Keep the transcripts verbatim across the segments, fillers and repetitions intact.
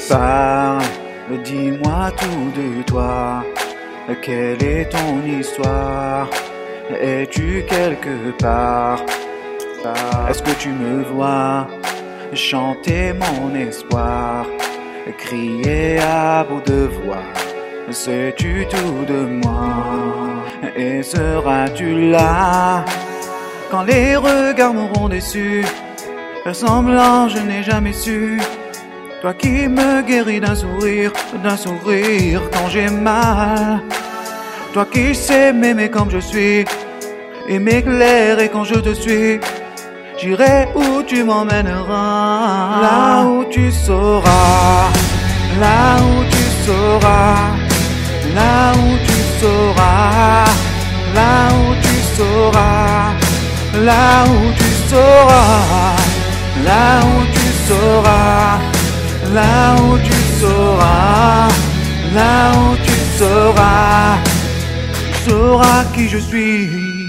Parle, dis-moi tout de toi. Quelle est ton histoire? Es-tu quelque part? Est-ce que tu me vois chanter mon espoir, crier à bout de voix? Sais-tu tout de moi? Et seras-tu là quand les regards m'auront déçu? Ressemblant, je n'ai jamais su. Toi qui me guéris d'un sourire, d'un sourire quand j'ai mal. Toi qui sais m'aimer comme je suis et m'éclairer quand je te suis. J'irai où tu m'emmèneras, là où tu sauras, là où tu sauras, là où tu sauras, là où tu sauras, là où tu sauras, là où tu sauras, là où tu sauras, là où tu sauras, tu sauras qui je suis.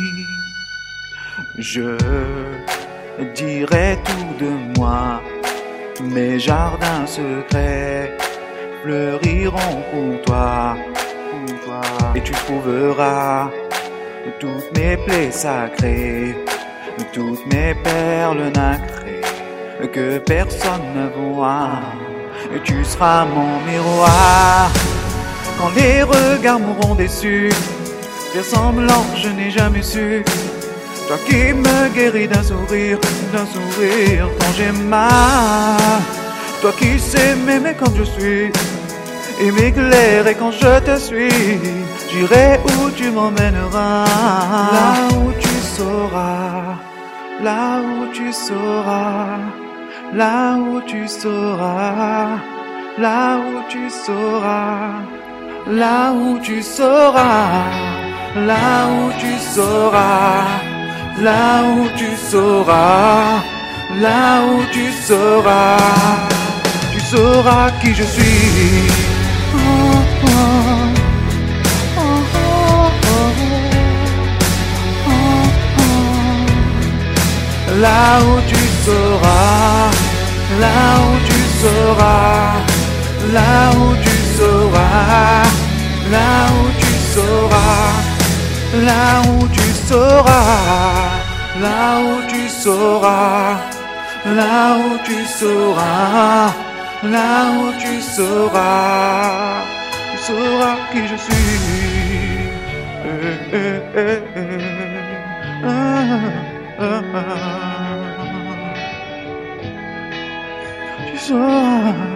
Je dirai tout de moi, mes jardins secrets fleuriront pour toi, pour toi. Et tu trouveras toutes mes plaies sacrées, toutes mes perles nacrées que personne ne voit. Et tu seras mon miroir quand les regards m'auront déçu. Faire semblant, je n'ai jamais su. Toi qui me guéris d'un sourire, d'un sourire quand j'ai mal. Toi qui sais m'aimer comme je suis et m'éclairer quand je te suis. J'irai où tu m'emmèneras, là où tu sauras, là où tu sauras, là où tu sauras, là où tu sauras, là où tu sauras, là où tu sauras, là où tu sauras, là où tu sauras, tu sauras qui je suis. Oh, oh, oh, oh, oh, oh, oh. Là où tu sauras, là où tu sauras, là où tu sauras, là où tu sauras, là où tu sauras, là où tu sauras, là où tu sauras, là où tu sauras, tu sauras qui je suis. Eh, eh, eh, eh. Ah, ah, ah. Tu sauras.